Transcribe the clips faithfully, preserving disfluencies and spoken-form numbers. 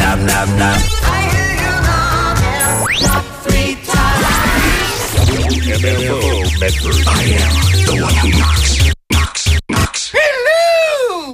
knock, knock, knock. I hear you knock, knock three times. M F O Medford. I am the one who knocks, knocks, knocks. Hello!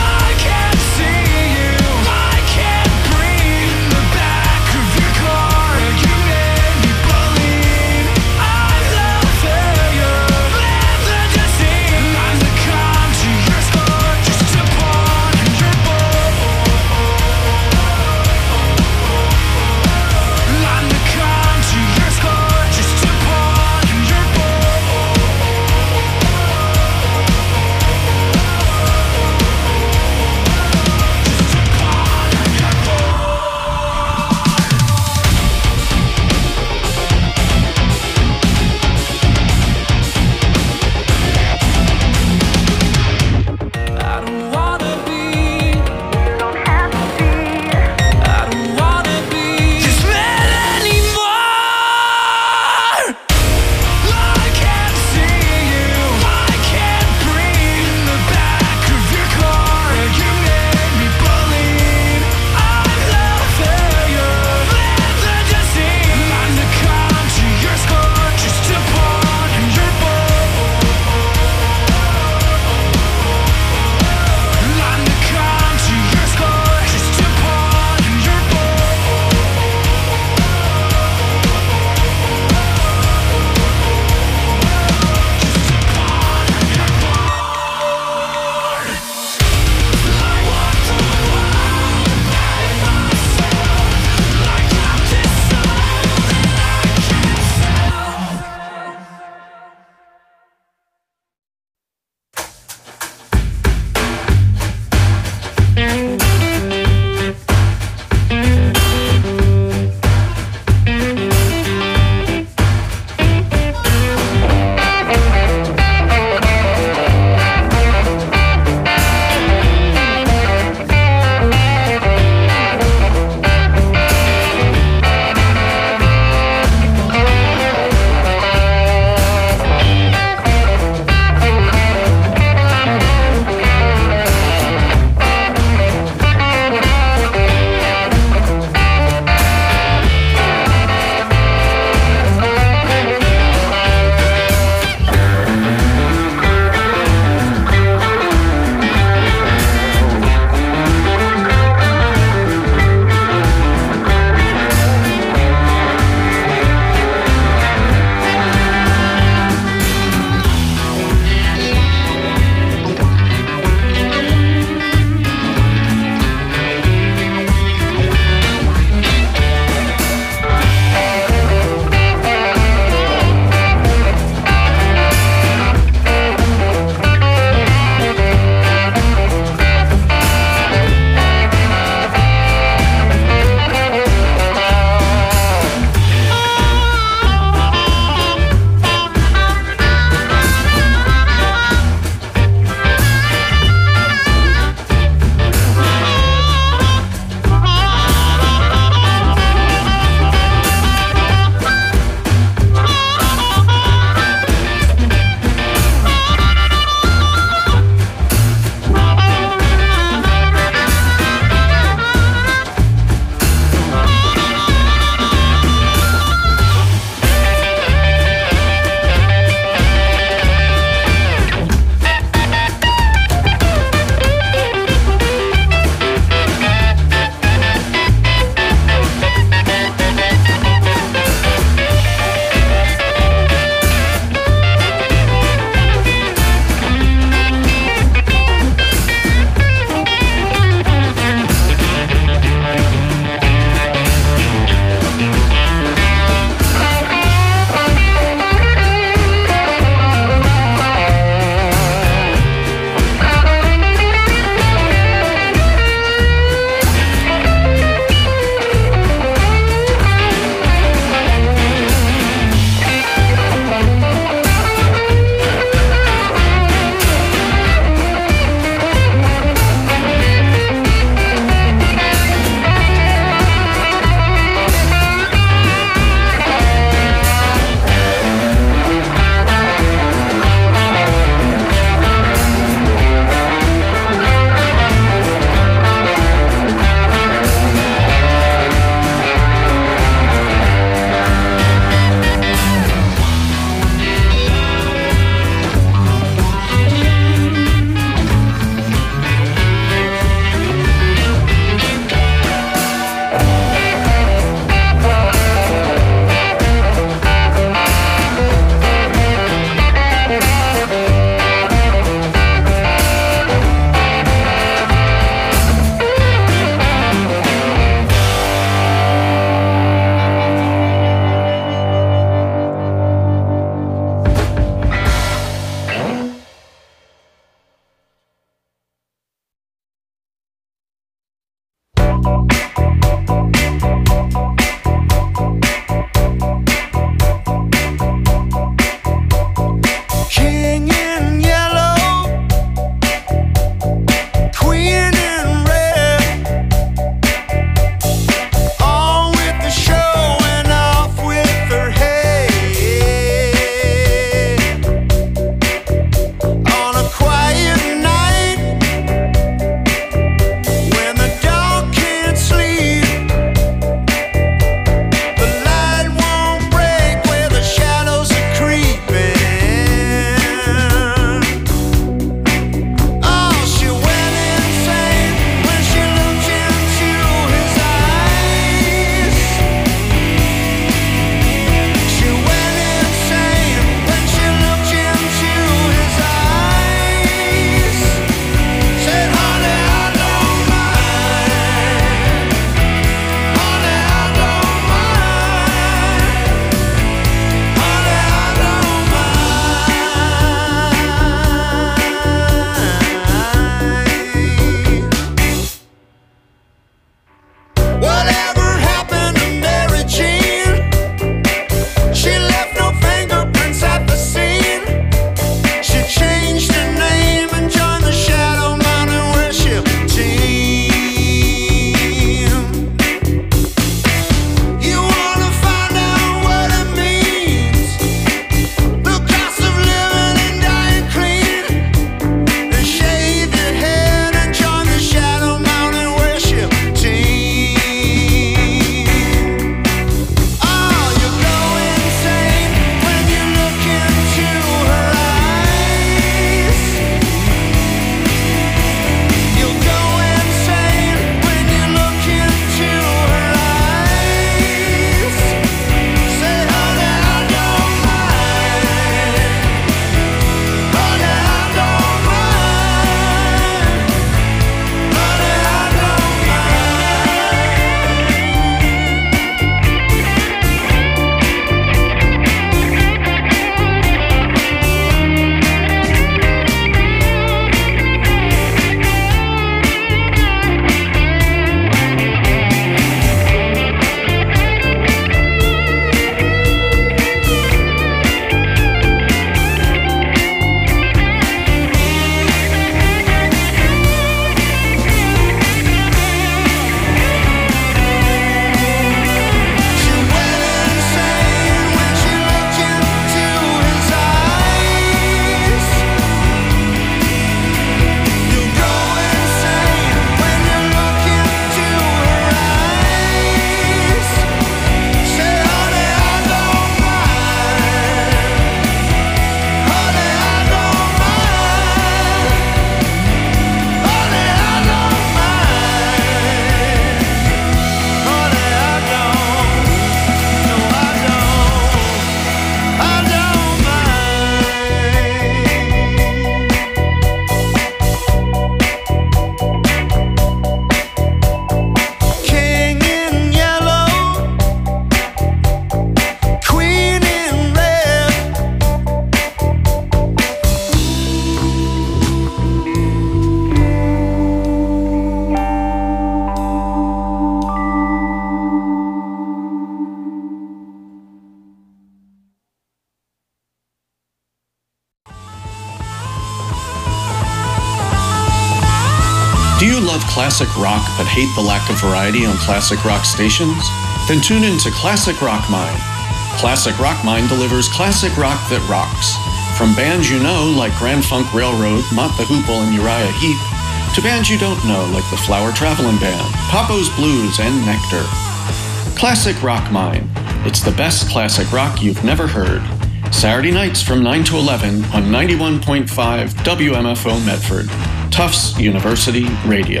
Do you love classic rock but hate the lack of variety on classic rock stations? Then tune in to Classic Rock Mine. Classic Rock Mine delivers classic rock that rocks. From bands you know like Grand Funk Railroad, Mott the Hoople, and Uriah Heep, to bands you don't know like the Flower Traveling Band, Papo's Blues, and Nectar. Classic Rock Mine. It's the best classic rock you've never heard. Saturday nights from nine to eleven on ninety-one point five W M F O Medford, Tufts University Radio.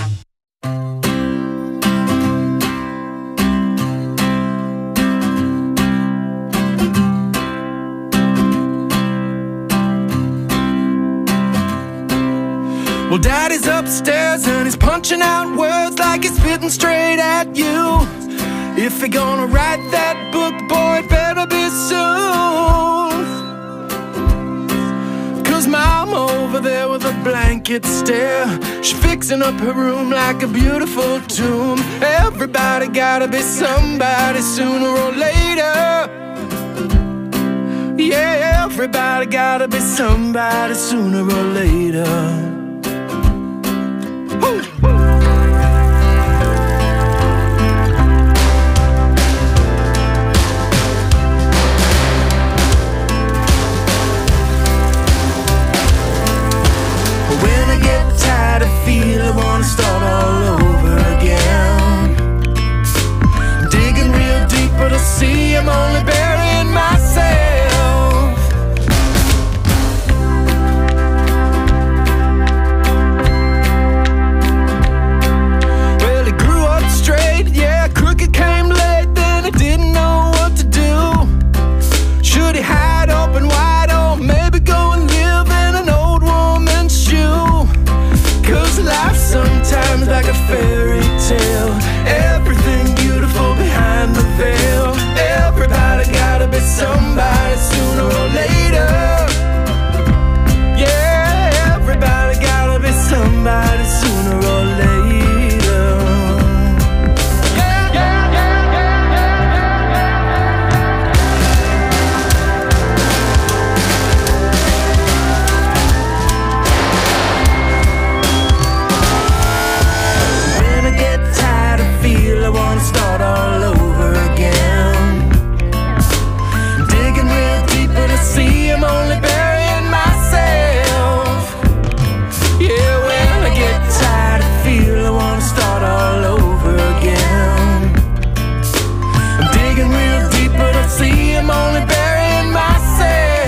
Well, Daddy's upstairs and he's punching out words like he's spitting straight at you. If you're gonna write that book, boy, it better be soon. Cause Mom over there with a blanket stare, she's fixing up her room like a beautiful tomb. Everybody gotta be somebody sooner or later. Yeah, everybody gotta be somebody sooner or later. Woo! When I get tired, I feel I wanna start all over again. Digging real deep, but I see I'm only burying myself. Well, he grew up straight, yeah, crooked came late, then he didn't know what to do. Should he hide open wide, or maybe go and live in an old woman's shoe? Cause life's sometimes like a fairy tale, everything beautiful behind the veil. Everybody gotta be somebody sooner or later. Yeah, everybody gotta be somebody sooner or later. Yeah, yeah, yeah, When I get tired, I feel I wanna start all over again. Digging real deep, but I see I'm only burying myself. Yeah, when I get tired, I feel I wanna start all over again. I'm digging real deep, but I see I'm only burying myself.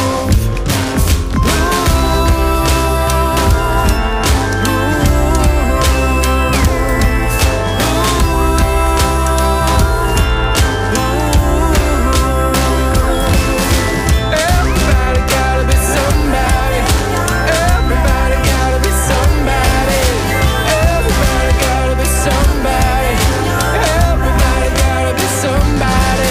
Everybody gotta be somebody. Everybody gotta be somebody. Everybody gotta be somebody. Everybody gotta be somebody.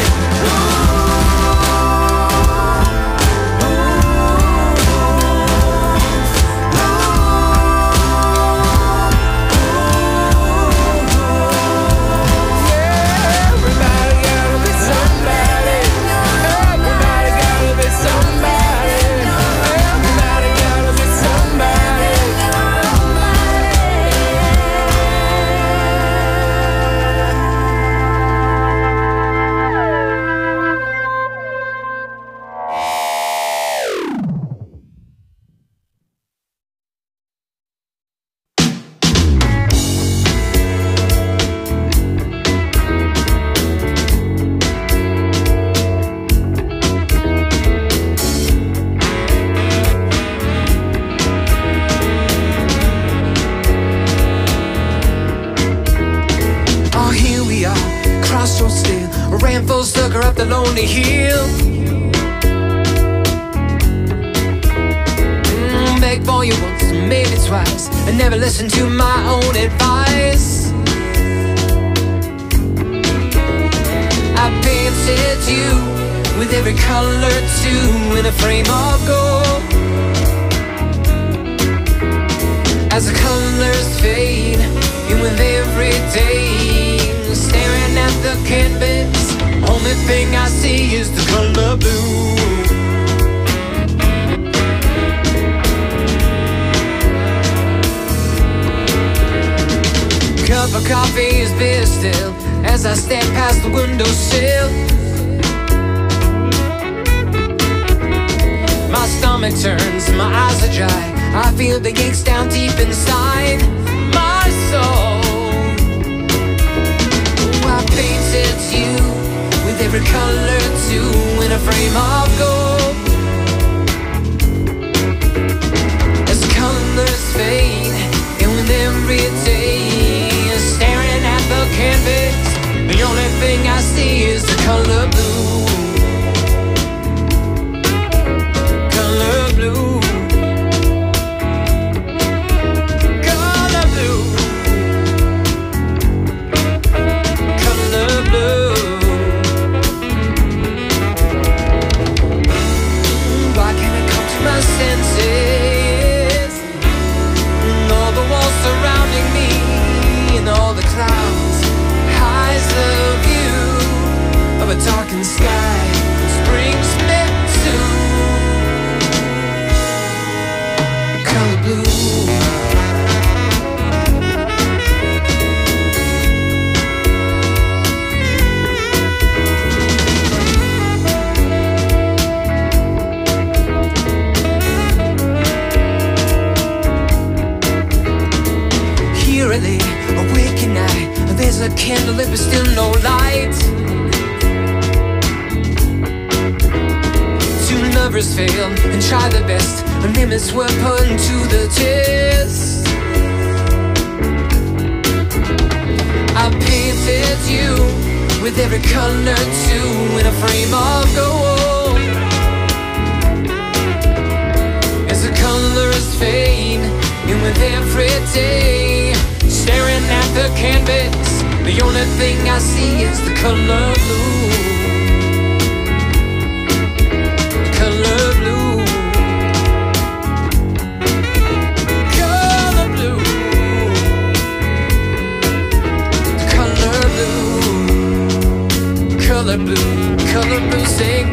Everybody gotta be somebody. Everybody gotta be somebody. Everybody gotta be somebody. Oh, here we are, crossroads still, ran full sucker up the lonely hill. Mm, begged for you once, maybe twice, and never listened to my own advice. I painted you with every color too, in a frame of gold. As the colors fade, and with every day, staring at the canvas, only thing I see is the color blue. coffee is beer still as I step past the windowsill. My stomach turns, my eyes are dry. I feel the aches down deep inside my soul. Oh, I painted you with every color too in a frame of gold. As colors fade, and with every day staring at the canvas, the only thing I see is the color blue. Color blue. Color blue. Color blue. Why can't I come to my senses? And all the walls surrounding me, and all the clouds hides the view of a darkened sky, which brings me to color blue. Here I lay, awake at night. There's a candle lit but still no light. Two lovers fail and try their best. Our limits were put to the test. I painted you with every color too in a frame of gold. As the colors fade, and with every day staring at the canvas, the only thing I see is the color blue. Color blue. Color blue. Color blue. Color blue. Color blue. Sing.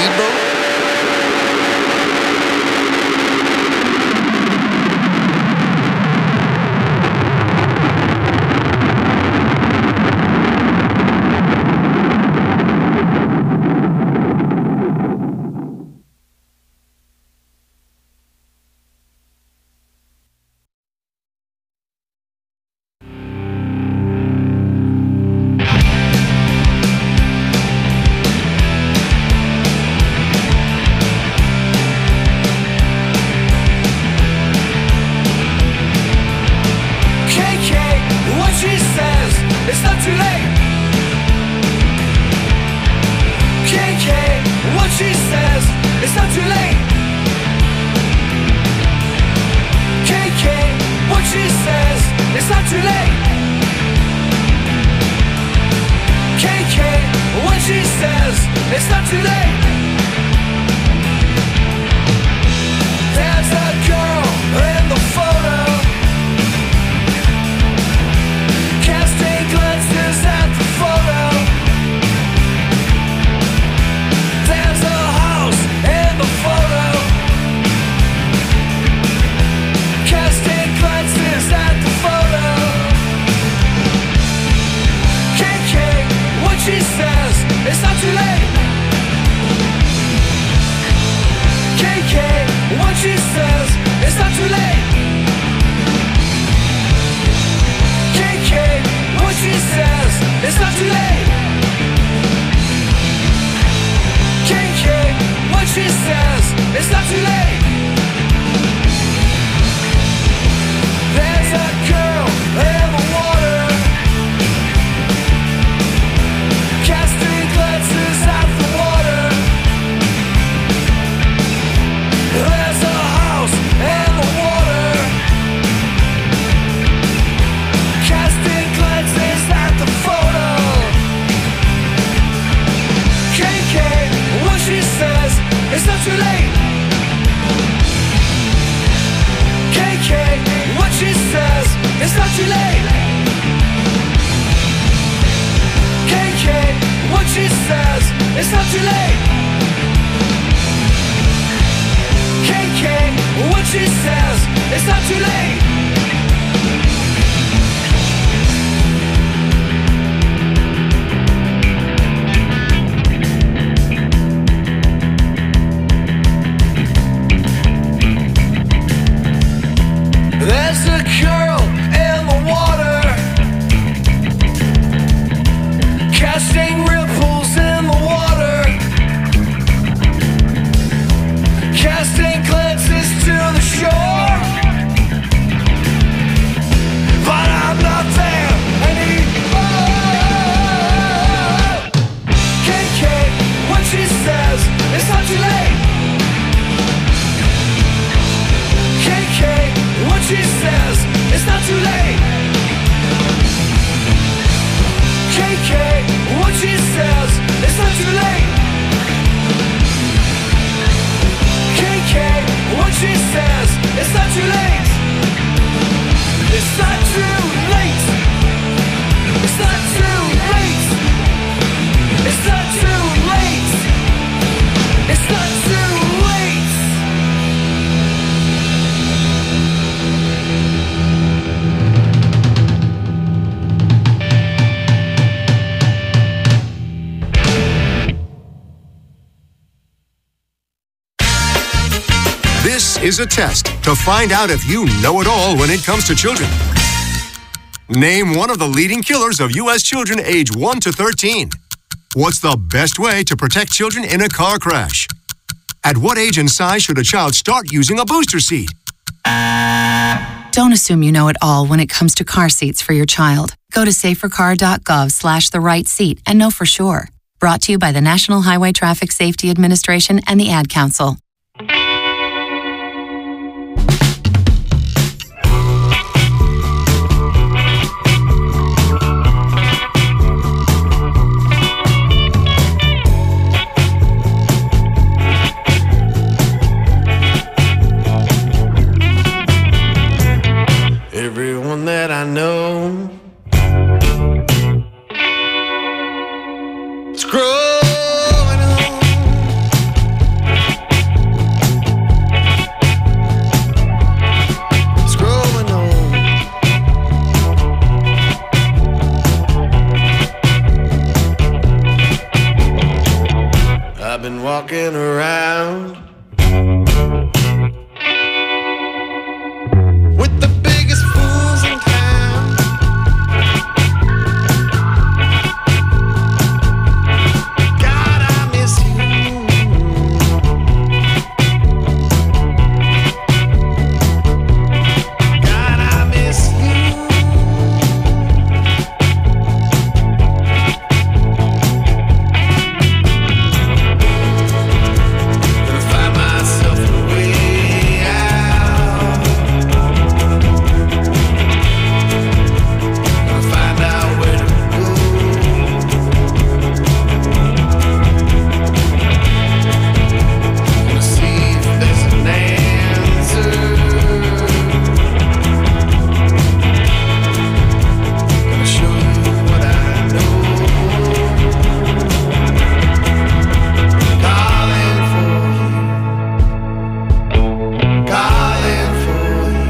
speedboat? Is a test to find out if you know it all when it comes to children. Name one of the leading killers of U S children age one to thirteen. What's the best way to protect children in a car crash? At what age and size should a child start using a booster seat? Don't assume you know it all when it comes to car seats for your child. Go to safercar.gov slash the right seat and know for sure. Brought to you by the National Highway Traffic Safety Administration and the Ad Council. Everyone that I know is growing old. around with the biggest fools in town. God, I miss you. God, I miss you. Gonna find myself a way out. Gonna find out where to go. Gonna see if there's an answer. Gonna show you what I know. Calling for you. Calling for you.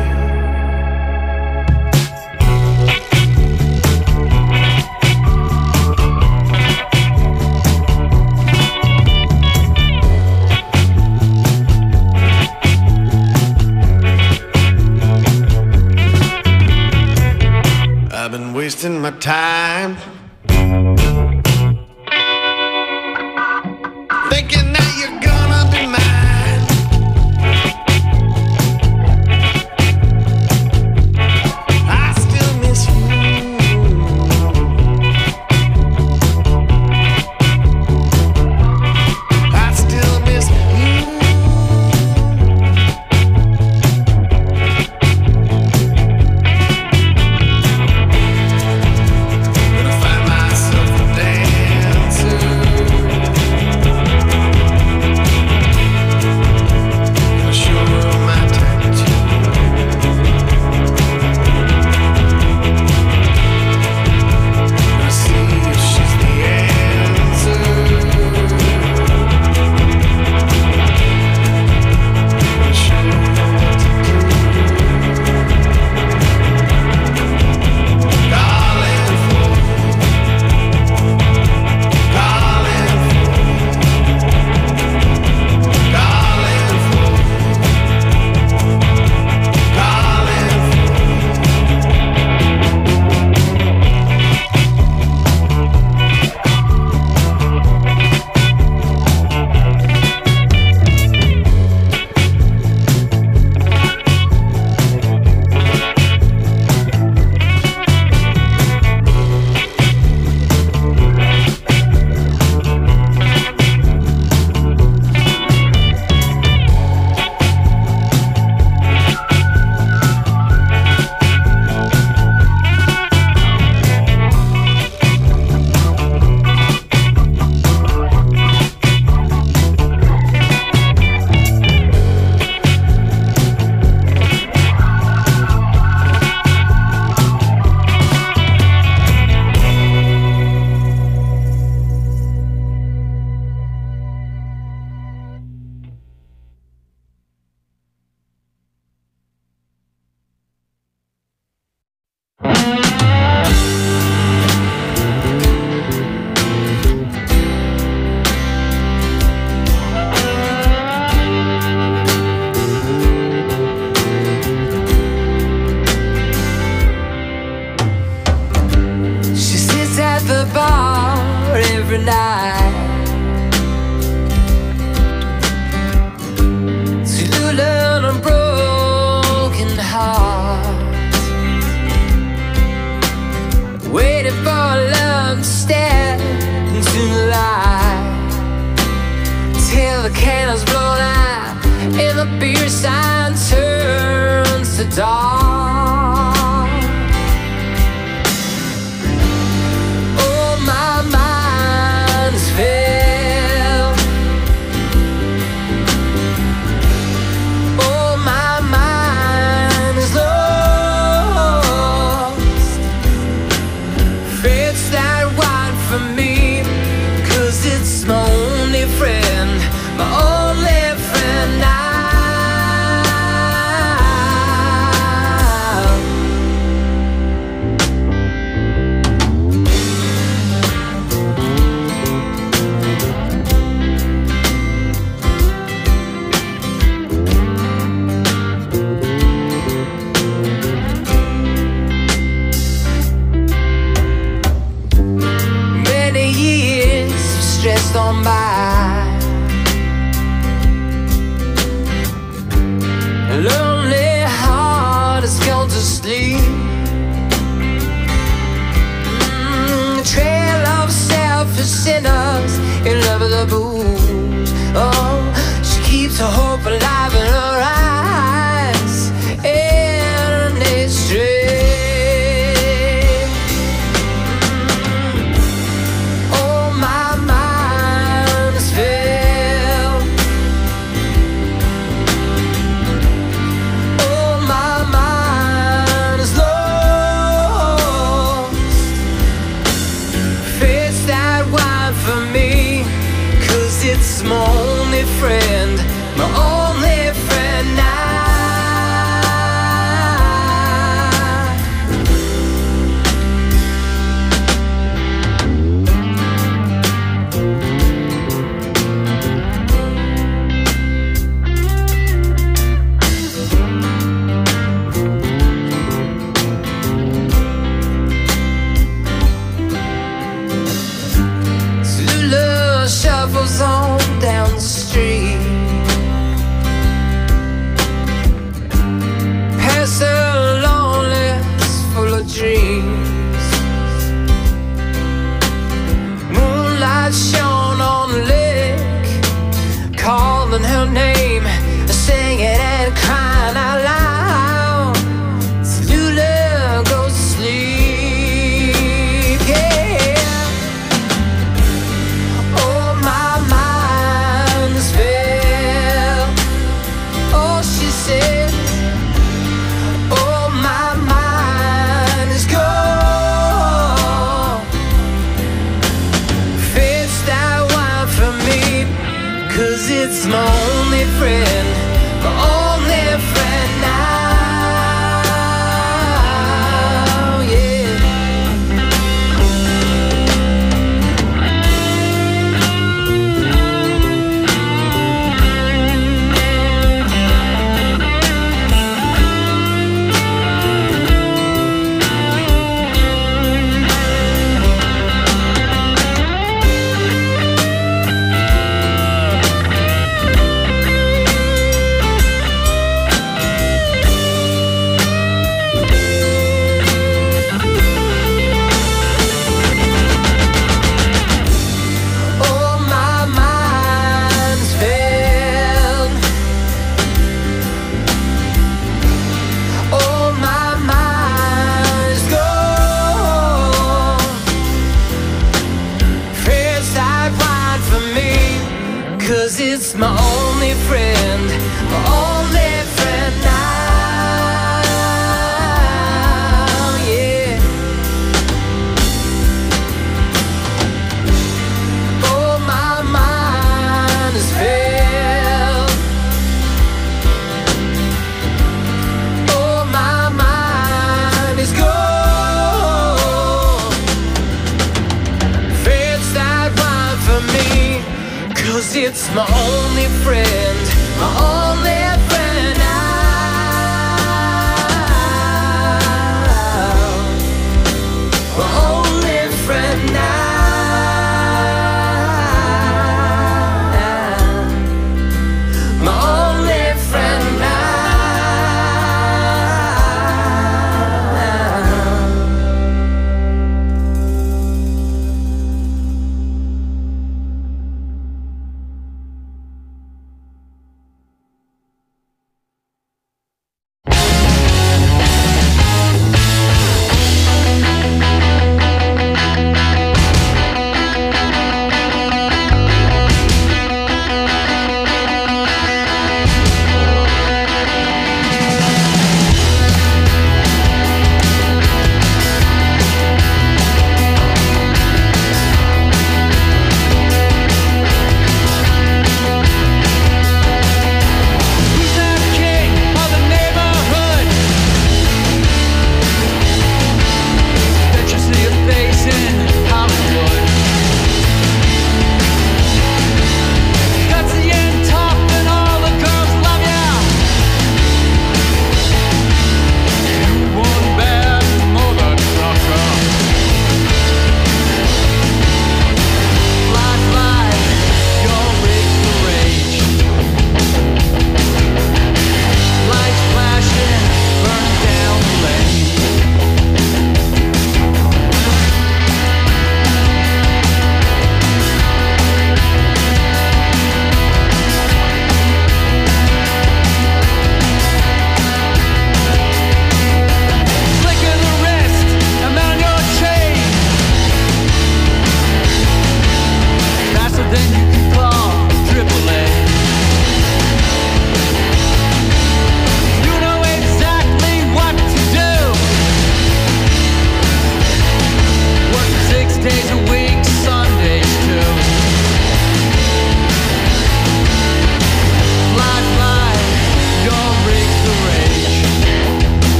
I've been wasting my time thinking that you're gonna be mine. I still miss you. I still miss you. Gonna find myself a dancer. Gonna show her my tattoo. Gonna see if she's the answer. Gonna show her what to do. Calling for you. Calling for you. Calling for you. Calling for you. She sits at the bar every night to learn a broken heart, waiting for love to step into the light till the candles blown out and the beer sign turns to dark. Oh, my mind is filled. Oh, my mind is lost. Fate's not right for me, 'cause it's my only friend, my only friend now. calling her name, singing and crying out loud. Lula goes to sleep, yeah. Oh, my mind is filled. Oh, she said, oh, my mind is gone. Fetch that wine for me, 'cause it's my only friend, my only friend now, yeah. Oh, my mind's filled. Oh, my mind's gone. Fetch that wine for me, 'cause it's my only friend, my only friend now, yeah. Oh, my mind is filled. Oh, my mind is gone. Fetch that wine for me, 'cause it's my only friend, my only friend now, my only friend now, my only friend now.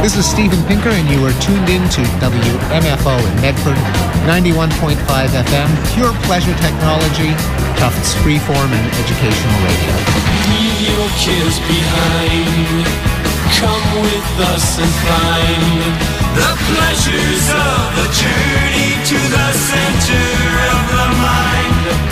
This is Steven Pinker, and you are tuned in to W M F O in Medford, ninety-one point five F M, pure pleasure technology, Tufts freeform and educational radio. Leave your cares behind. Come with us and find the pleasures of the journey to the center of the mind.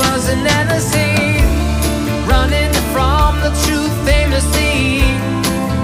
Running from the truth aimlessly.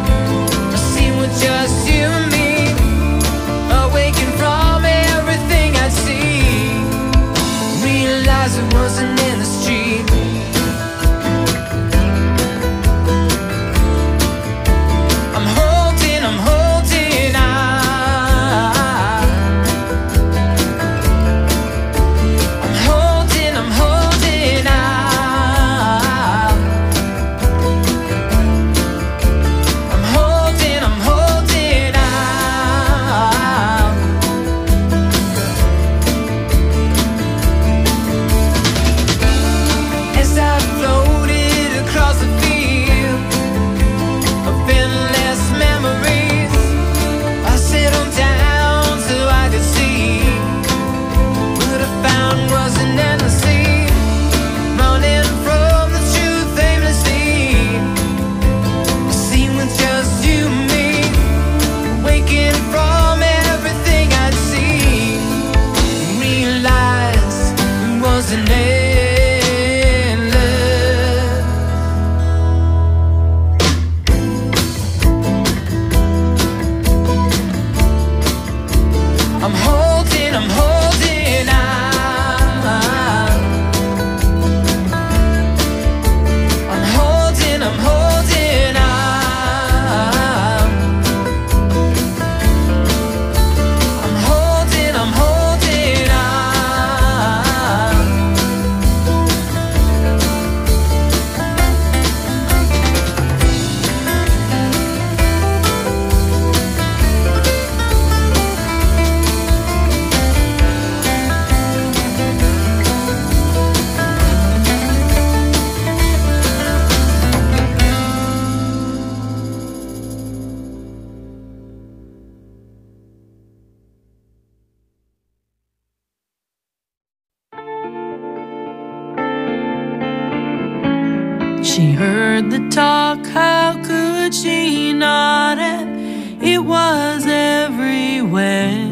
She heard the talk, how could she not have? It was everywhere,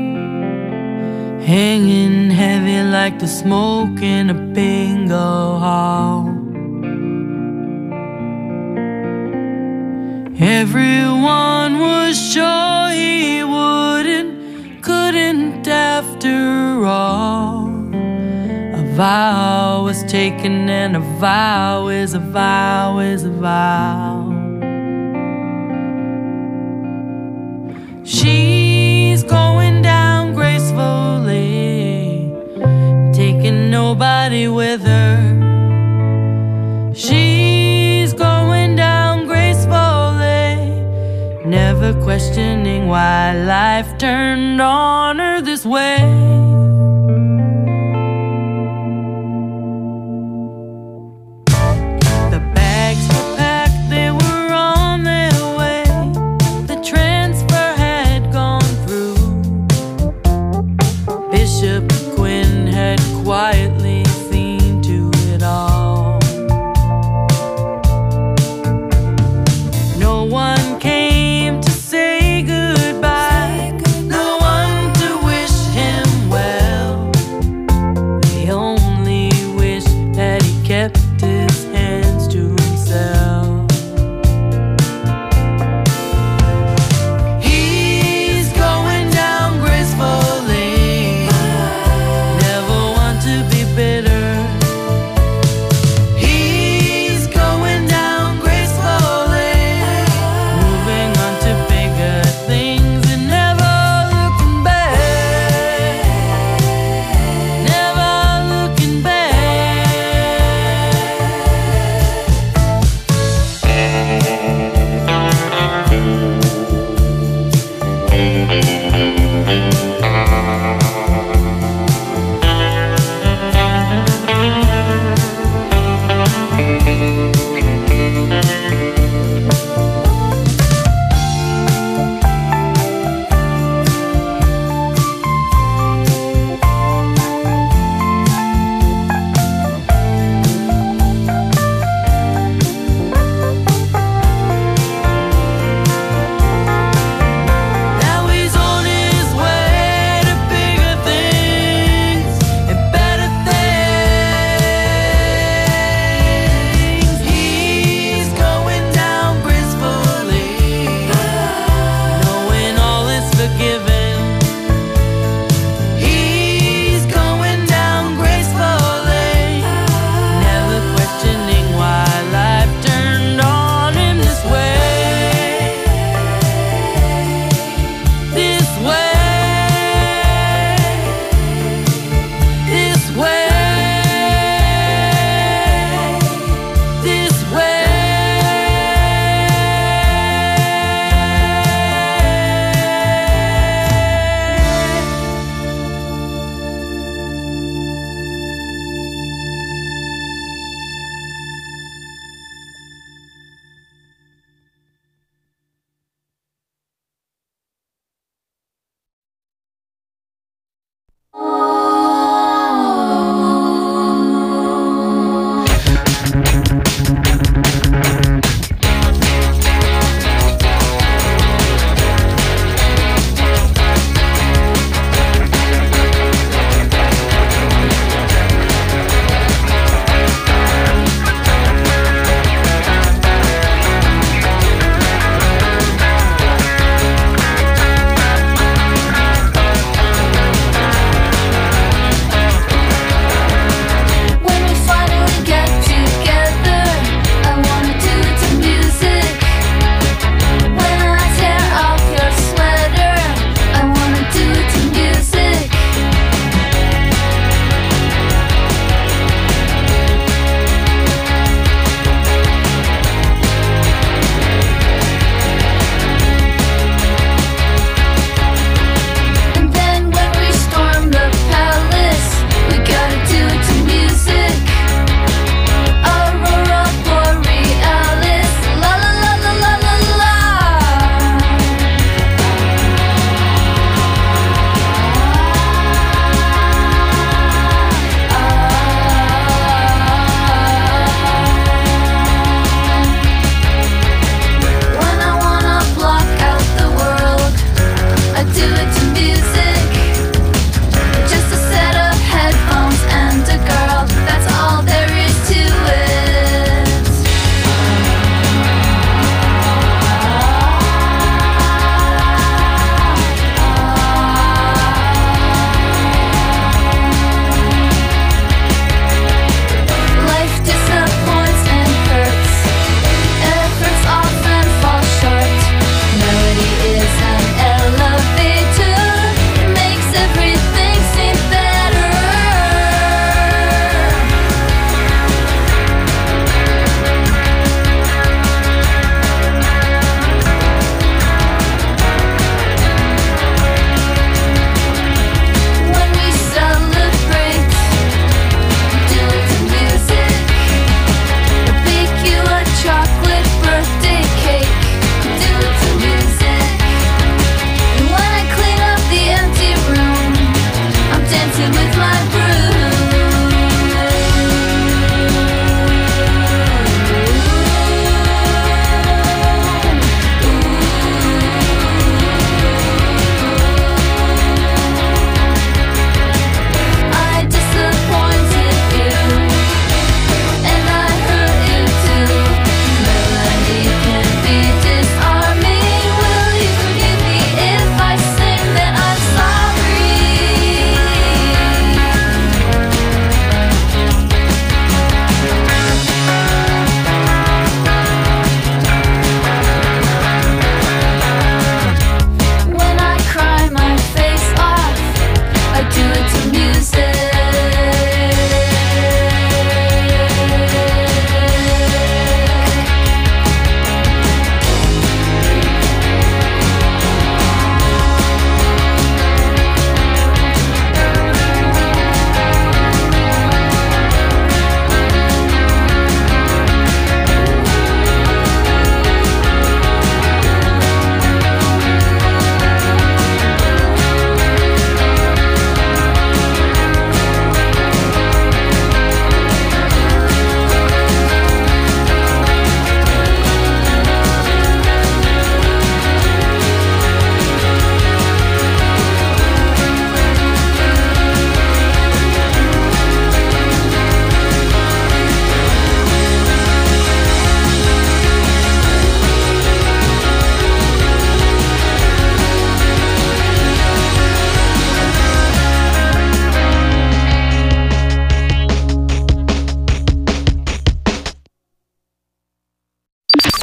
hanging heavy like the smoke in a bingo hall. Everyone was sure he wouldn't, couldn't after all. A vow was taken, and a vow is a vow is a vow. She's going down gracefully, taking nobody with her. She's going down gracefully, never questioning why life turned on her this way. Quietly seen to it all. No one came to say goodbye, no one to wish him well.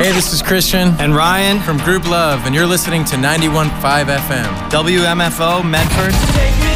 Hey, this is Christian and Ryan from Group Love, and you're listening to ninety-one point five F M. W M F O Medford. Take me